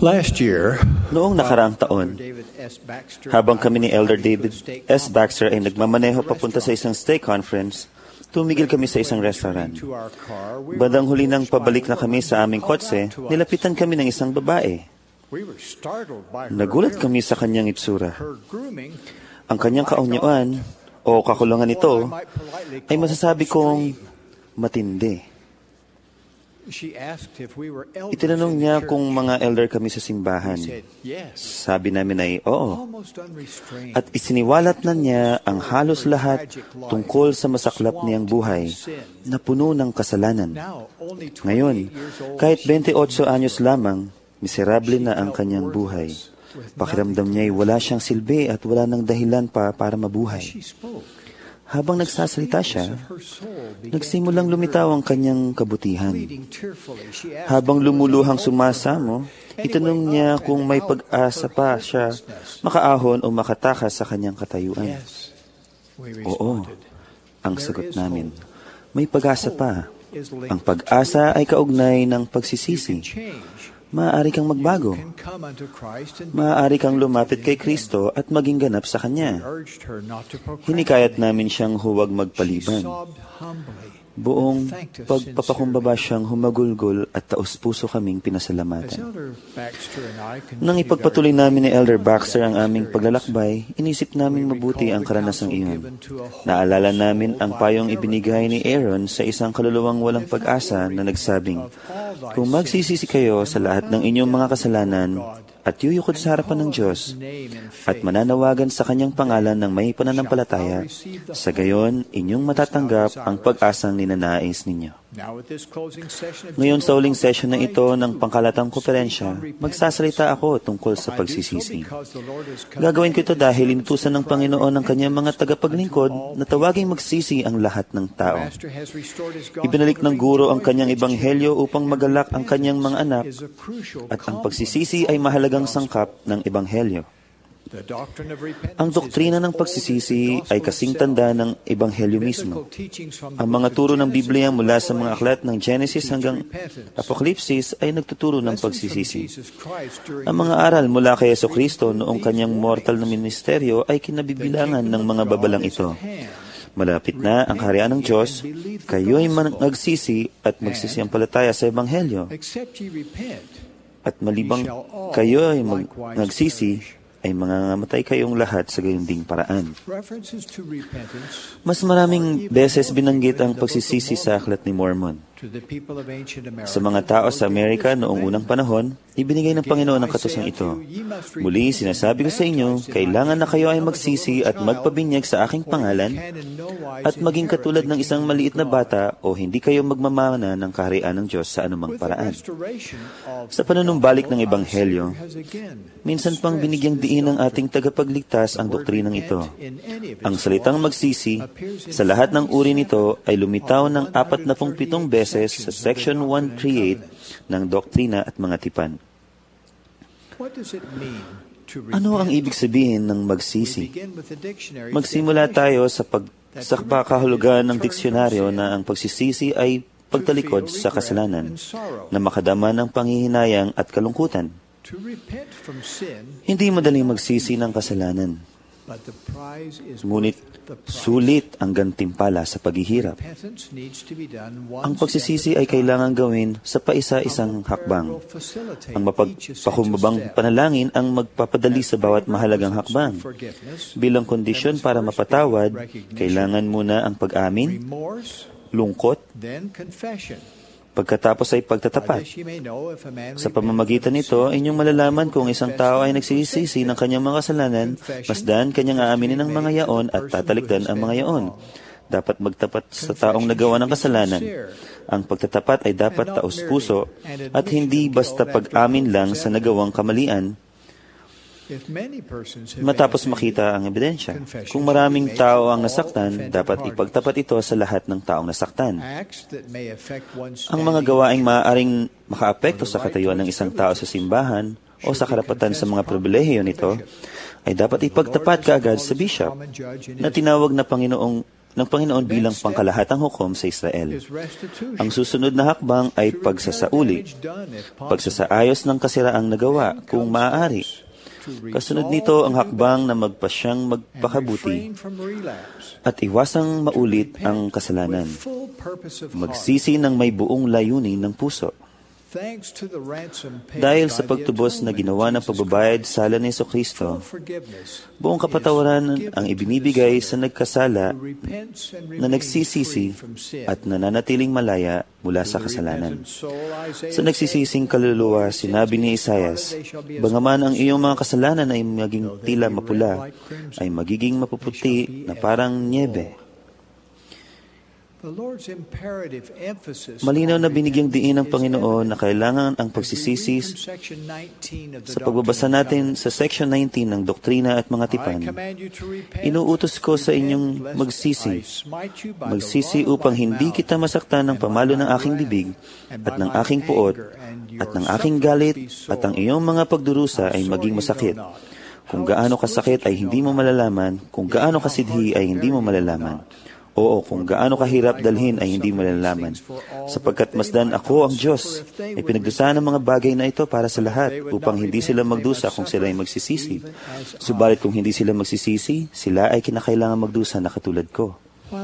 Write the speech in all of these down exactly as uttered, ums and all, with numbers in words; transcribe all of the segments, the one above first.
Last year, Noong nakaraang taon, habang kami ni Elder David S. Baxter ay nagmamaneho papunta sa isang stay conference, tumigil kami sa isang restaurant. Bandang huli nang pabalik na kami sa aming kotse, nilapitan kami ng isang babae. Nagulat kami sa kanyang itsura. Ang kanyang kaunyawan o kakulangan nito ay masasabi kong matindi. Itinanong niya kung mga elder kami sa simbahan. Sabi namin ay oo. At isiniwalat na niya ang halos lahat tungkol sa masaklap niyang buhay na puno ng kasalanan. Ngayon, kahit twenty-eight anyos lamang, miserable na ang kanyang buhay. Pakiramdam niya ay wala siyang silbi at wala nang dahilan pa para mabuhay. Habang nagsasalita siya, nagsimulang lumitaw ang kanyang kabutihan. Habang lumuluhang sumasamo, itanong niya kung may pag-asa pa siya makaahon o makatakas sa kanyang katayuan. Oo, ang sagot namin. May pag-asa pa. Ang pag-asa ay kaugnay ng pagsisisi. Maaari kang magbago. Maaari kang lumapit kay Kristo at maging ganap sa Kanya. Hinikayat namin siyang huwag magpaliban. Buong pagpapakumbaba siyang humagulgol at taos-puso kaming pinasalamatan. Nang ipagpatuloy namin ni Elder Baxter ang aming paglalakbay, inisip namin mabuti ang karanasang iyon. Naalala namin ang payong ibinigay ni Aaron sa isang kaluluwang walang pag-asa na nagsabing, kung magsisisi kayo sa lahat ng inyong mga kasalanan at yuyukod sa harapan ng Diyos at mananawagan sa Kanyang pangalan ng may pananampalataya, sa gayon inyong matatanggap ang pag-asang ninanais ninyo. Ngayon sa uling session na ito ng pangkalatang konferensya, magsasalita ako tungkol sa pagsisisi. Gagawin ko ito dahil inutusan ng Panginoon ang Kanyang mga tagapaglingkod na tawaging magsisi ang lahat ng tao. Ibinalik ng guro ang Kanyang ebanghelyo upang magalak ang Kanyang mga anak at ang pagsisisi ay mahalagang sangkap ng ebanghelyo. Ang doktrina ng pagsisisi ay kasing tanda ng ebanghelyo mismo. Ang mga turo ng Biblia mula sa mga aklat ng Genesis hanggang Apokalipsis ay nagtuturo ng pagsisisi. Ang mga aral mula kay Jesucristo noong kanyang mortal na ministeryo ay kinabibilangan ng mga babalang ito. Malapit na ang kaharian ng Diyos, kayo'y magsisi at magsisiyampalataya sa ebanghelyo. At malibang kayo'y magsisi, ay mangangamatay kayong lahat sa gayunding paraan. Mas maraming beses binanggit ang pagsisisi sa Aklat ni Mormon. Sa mga tao sa Amerika noong unang panahon, ibinigay ng Panginoon ang katusang ito. Muli, sinasabi ko sa inyo, kailangan na kayo ay magsisi at magpabinyag sa aking pangalan at maging katulad ng isang maliit na bata o hindi kayo magmamana ng kaharian ng Diyos sa anumang paraan. Sa panunumbalik ng Ebanghelyo, minsan pang binigyang diin ng ating tagapagligtas ang doktrinang ito. Ang salitang magsisi, sa lahat ng uri nito ay lumitaw ng apat na pung pitong beses sa Section one thirty-eight ng Doktrina at Mga Tipan. Ano ang ibig sabihin ng magsisi? Magsimula tayo sa pag sa kahulugan ng diksyonaryo na ang pagsisisi ay pagtalikod sa kasalanan na makadama ng panghihinayang at kalungkutan. Hindi madaling magsisi ng kasalanan. Ngunit sulit ang gantimpala sa paghihirap. Ang pagsisisi ay kailangan gawin sa paisa-isang hakbang. Ang mapagpakumbabang panalangin ang magpapadali sa bawat mahalagang hakbang. Bilang kondisyon para mapatawad, kailangan muna ang pag-amin, lungkot, pagkatapos ay pagtatapat. Sa pamamagitan nito, inyong malalaman kung isang tao ay nagsisisi ng kanyang mga kasalanan, masdan kanyang aaminin ang mga yaon at tatalikdan ang mga yaon. Dapat magtapat sa taong nagawa ng kasalanan. Ang pagtatapat ay dapat taos-puso at hindi basta pag-amin lang sa nagawang kamalian matapos makita ang ebidensya. Kung maraming tao ang nasaktan, dapat ipagtapat ito sa lahat ng taong nasaktan. Ang mga gawaing maaaring makaapekto sa katayuan ng isang tao sa simbahan o sa karapatan sa mga pribilehiyo nito ay dapat ipagtapat kaagad sa bishop na tinawag na Panginoong ng Panginoon bilang pangkalahatang hukom sa Israel. Ang susunod na hakbang ay pagsasauli, pagsasaayos ng kasiraang nagawa kung maaari. Kasunod nito ang hakbang na magpasyang magpakabuti at iwasang maulit ang kasalanan. Magsisi ng may buong layunin ng puso. Dahil sa pagtubos na ginawa ng pagbabayad sala ni Jesucristo, buong kapatawaran ang ibinibigay sa nagkasala na nagsisisi at nananatiling malaya mula sa kasalanan. Sa nagsisising kaluluwa, sinabi ni Isaias, "Bagaman ang iyong mga kasalanan ay maging tila mapula, ay magiging mapuputi na parang nyebe." Malinaw na binigyang diin ng Panginoon na kailangan ang pagsisisi. Sa pagbabasa natin sa Section nineteen ng Doktrina at Mga Tipan, inuutos ko sa inyong magsisi. Magsisi upang hindi kita masaktan ng pamalo ng aking bibig at ng aking puot at ng aking galit at ang iyong mga pagdurusa ay maging masakit. Kung gaano kasakit ay hindi mo malalaman, kung gaano kasidhi ay hindi mo malalaman. Oo, kung gaano kahirap dalhin ay hindi malalaman. Sapagkat masdan ako ang Diyos, ay pinagdusahan ng mga bagay na ito para sa lahat, upang hindi sila magdusa kung sila ay magsisisi. Subalit kung hindi sila magsisisi, sila ay kinakailangan magdusa na katulad ko.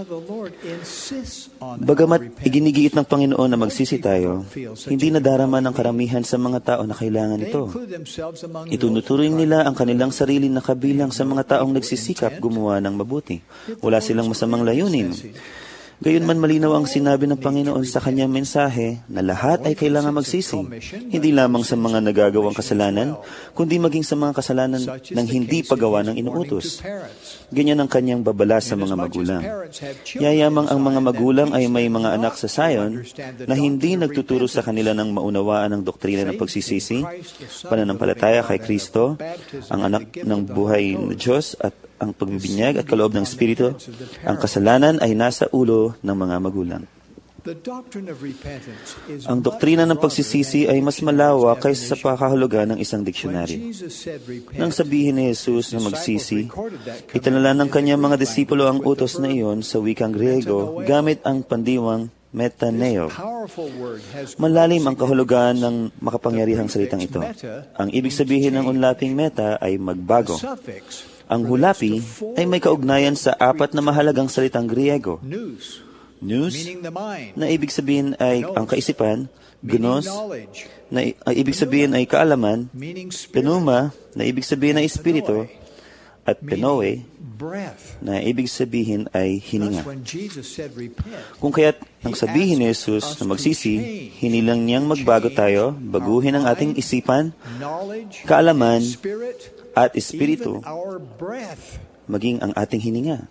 Bagamat iginigiit ng Panginoon na magsisi tayo, hindi nadarama ng karamihan sa mga tao na kailangan ito. Itunuturing nila ang kanilang sarili na kabilang sa mga taong nagsisikap gumawa ng mabuti. Wala silang masamang layunin. Gayunman malinaw ang sinabi ng Panginoon sa kanyang mensahe na lahat ay kailangan magsisi, hindi lamang sa mga nagagawang kasalanan, kundi maging sa mga kasalanan ng hindi paggawa ng inuutos. Ganyan ang kanyang babala sa mga magulang. Yayamang ang mga magulang ay may mga anak sa Zion na hindi nagtuturo sa kanila ng maunawaan ng doktrina ng pagsisisi, pananampalataya kay Kristo, ang anak ng buhay na Diyos at ang pagbibinyag at kaloob ng Espiritu. Ang kasalanan ay nasa ulo ng mga magulang. Ang doktrina ng pagsisisi ay mas malawak kaysa sa pakahulugan ng isang diksyonaryo. Nang sabihin ni Jesus na magsisi, itinala ng kanyang mga disipulo ang utos na iyon sa wikang Griego gamit ang pandiwang metaneo. Malalim ang kahulugan ng makapangyarihang salitang ito. Ang ibig sabihin ng unlaping meta ay magbago. Ang hulapi ay may kaugnayan sa apat na mahalagang salitang Griego. Nous, na ibig sabihin ay ang kaisipan, gnos, na ay ibig sabihin ay kaalaman, pneuma, na ibig sabihin ay espiritu, at penoe, na ibig sabihin ay hininga. Kung kaya't nang sabihin ni Jesus na magsisi, hinilang niyang magbago tayo, baguhin ang ating isipan, kaalaman, at espiritu, maging ang ating hininga.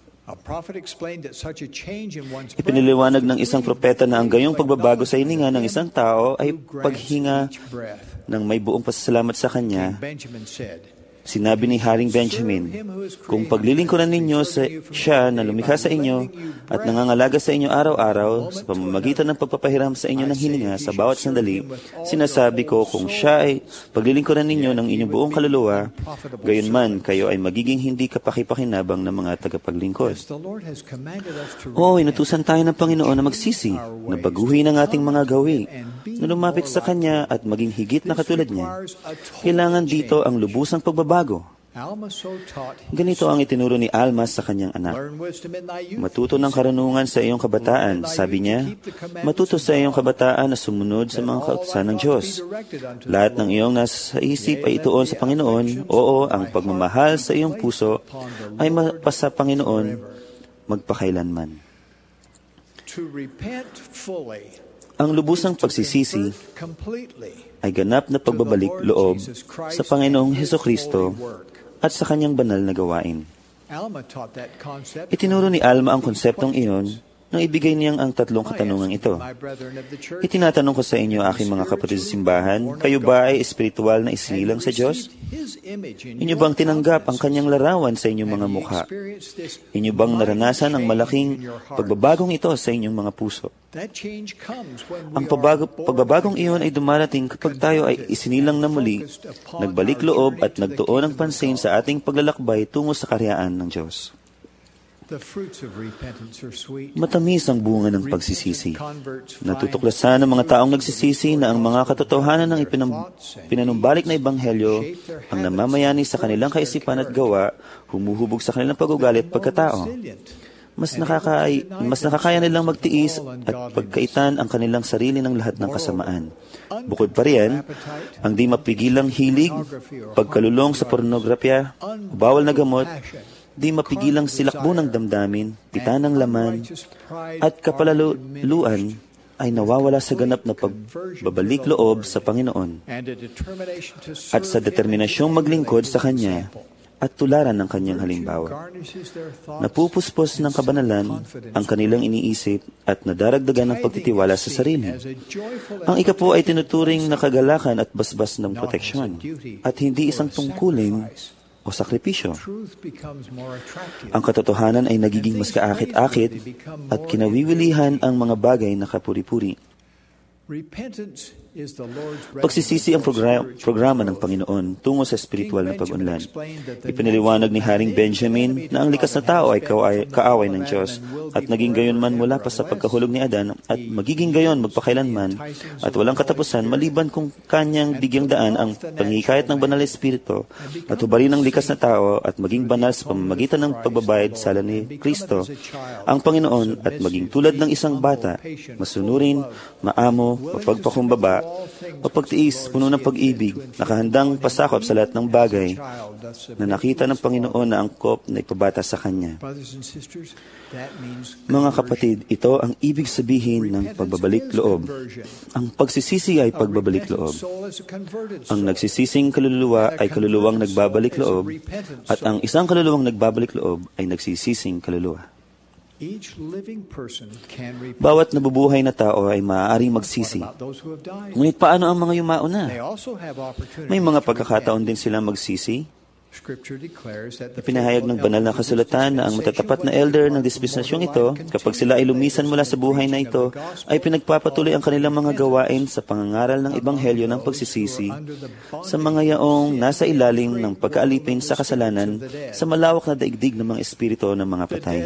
Ipiniliwanag ng isang propeta na ang gayong pagbabago sa hininga ng isang tao ay paghinga ng may buong pasasalamat sa kanya. Sinabi ni Haring Benjamin, "Kung paglilingkuran ninyo sa siya na lumikha sa inyo at nangangalaga sa inyo araw-araw sa pamamagitan ng pagpapahiram sa inyo ng hininga sa bawat sandali, sinasabi ko kung siya ay paglilingkuran ninyo ng inyong buong kaluluwa, gayunman kayo ay magiging hindi kapakipakinabang ng mga tagapaglingkod." Oo, inutusan tayo ng Panginoon na magsisi, na baguhin ang ating mga gawi, na lumapit sa Kanya at maging higit na katulad niya. Kailangan dito ang lubusang pagbabago. Ganito ang itinuro ni Alma sa kanyang anak. Matuto ng karunungan sa iyong kabataan. Sabi niya, matuto sa iyong kabataan na sumunod sa mga kautusan ng Diyos. Lahat ng iyong nasa isip ay ituon sa Panginoon. Oo, ang pagmamahal sa iyong puso ay mapasa Panginoon magpakailanman. Ang lubusang pagsisisi ay ganap na pagbabalik loob sa Panginoong Hesukristo at sa kanyang banal na gawain. Itinuro ni Alma ang konseptong iyon nang ibigay niyang ang tatlong katanungang ito. Itinatanong ko sa inyo, aking mga kapatid sa simbahan, kayo ba ay espiritual na isinilang sa Diyos? Inyo bang tinanggap ang kanyang larawan sa inyong mga mukha? Inyo bang naranasan ang malaking pagbabagong ito sa inyong mga puso? Ang pagbago, pagbabagong iyon ay dumarating kapag tayo ay isinilang na muli, nagbalik loob at nagtuon ng pansin sa ating paglalakbay tungo sa karyaan ng Diyos. Matamis ang bunga ng pagsisisi. Natutuklasan ng mga taong nagsisisi na ang mga katotohanan ng ipinam- pinanumbalik na ebanghelyo ang namamayani sa kanilang kaisipan at gawa, humuhubog sa kanilang pag-ugali at pagkatao. Mas, nakaka- mas nakakaya nilang magtiis at pagkaitan ang kanilang sarili ng lahat ng kasamaan. Bukod pa riyan, ang di mapigilang hilig, pagkalulong sa pornografya, bawal na gamot, di mapigilang silakbo ng damdamin, pita ng laman, at kapalaluan ay nawawala sa ganap na pagbabalik loob sa Panginoon at sa determinasyong maglingkod sa Kanya at tularan ng Kanyang halimbawa. Napupuspos ng kabanalan ang kanilang iniisip at nadaragdagan ng pagtitiwala sa sarili. Ang ikapo ay tinuturing na kagalakan at basbas ng proteksyon at hindi isang tungkulin o sakripisyo. Ang katotohanan ay nagiging mas kaakit-akit at kinawiwilihan ang mga bagay na kapuri-puri. Pagsisisi ang progra- programa ng Panginoon tungo sa espiritual na pag-unlad. Ipinaliwanag ni Haring Benjamin na ang likas na tao ay kaaway, kaaway ng Diyos at naging gayon man mula pa sa pagkahulog ni Adan at magiging gayon magpakailanman at walang katapusan maliban kung kanyang bigyang daan ang panghihikayat ng banal na espiritu at hubarin ang likas na tao at maging banal sa pamamagitan ng pagbabayad sala ni Kristo, ang Panginoon at maging tulad ng isang bata, masunurin, maamo, mapagpakumbaba, mapagtiis, puno ng pag-ibig, nakahandang pasakop sa lahat ng bagay na nakita ng Panginoon na angkop na ipabata sa Kanya. Mga kapatid, ito ang ibig sabihin ng pagbabalik loob. Ang pagsisisi ay pagbabalik loob. Ang nagsisising kaluluwa ay kaluluwang nagbabalik loob at ang isang kaluluwang nagbabalik loob ay nagsisising kaluluwa. Bawat nabubuhay na tao ay maaaring magsisi. Ngunit paano ang mga yumao na? May mga pagkakataon din silang magsisi. Ipinahayag ng banal na kasulatan na ang matatapat na elder ng dispensasyong ito, kapag sila ay lumisan mula sa buhay na ito, ay pinagpapatuloy ang kanilang mga gawain sa pangangaral ng ebanghelyo ng pagsisisi sa mga yaong nasa ilalim ng pagkaalipin sa kasalanan sa malawak na daigdig ng mga espiritu ng mga patay.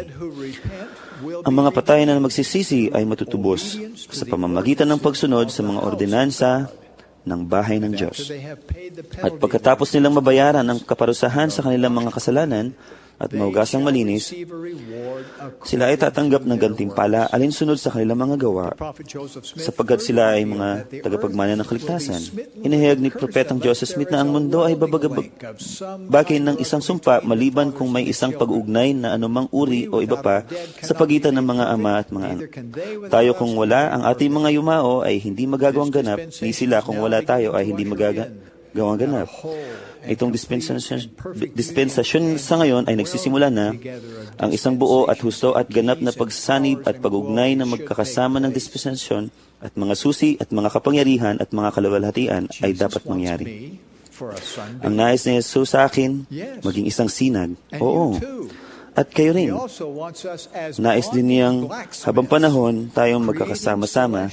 Ang mga patay na magsisisi ay matutubos sa pamamagitan ng pagsunod sa mga ordinansa ng bahay ng Diyos. At pagkatapos nilang mabayaran ang kaparusahan sa kanilang mga kasalanan at mahugasang malinis, sila ay tatanggap ng gantimpala alinsunod sa kanilang mga gawa, sapagkat sila ay mga tagapagmana ng kaligtasan. Inihayag ni Propetang Joseph Smith na ang mundo ay babagabagin ng isang sumpa maliban kung may isang pag-ugnay na anumang uri o iba pa sa pagitan ng mga ama at mga anak. Tayo kung wala, ang ating mga yumao ay hindi magagawang ganap, ni sila kung wala tayo ay hindi magagawang ganap. Itong dispensasyon, dispensasyon sa ngayon ay nagsisimula na ang isang buo at husto at ganap na pagsanib at pag-ugnay na magkakasama ng dispensasyon at mga susi at mga kapangyarihan at mga kaluwalhatian ay dapat mangyari. Ang nais ni Jesus sa akin, maging isang sinag. Oo. At kayo rin. Nais din niyang habang panahon tayong magkakasama-sama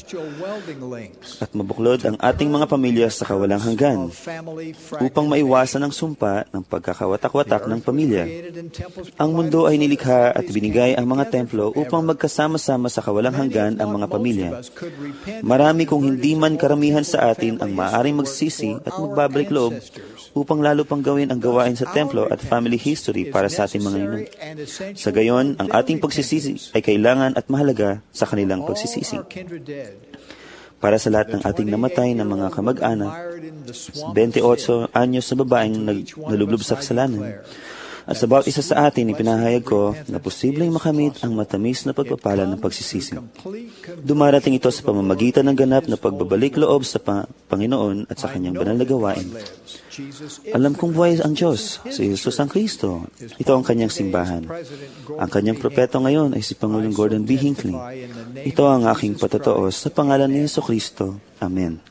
at mabuklod ang ating mga pamilya sa kawalang hanggan upang maiwasan ang sumpa ng pagkakawatak-watak ng pamilya. Ang mundo ay nilikha at binigay ang mga templo upang magkasama-sama sa kawalang hanggan ang mga pamilya. Marami kung hindi man karamihan sa atin ang maaaring magsisi at magbabalik loob upang lalo pang gawin ang gawain sa templo at family history para sa ating mga ninong. Sa gayon, ang ating pagsisisi ay kailangan at mahalaga sa kanilang pagsisisi. Para sa lahat ng ating namatay na mga kamag-anak, twenty-eight anyos na babaeng nalublob sa kasalanan, at sa bawat isa sa atin, ipinahayag ko na posibleng makamit ang matamis na pagpapala ng pagsisisi. Dumarating ito sa pamamagitan ng ganap na pagbabalik loob sa Panginoon at sa Kanyang banal na gawain. Alam kong buhay ang Diyos, si Jesus ang Kristo. Ito ang Kanyang simbahan. Ang Kanyang propeto ngayon ay si Pangulong Gordon B. Hinckley. Ito ang aking patotoo sa pangalan ni Jesucristo. Amen.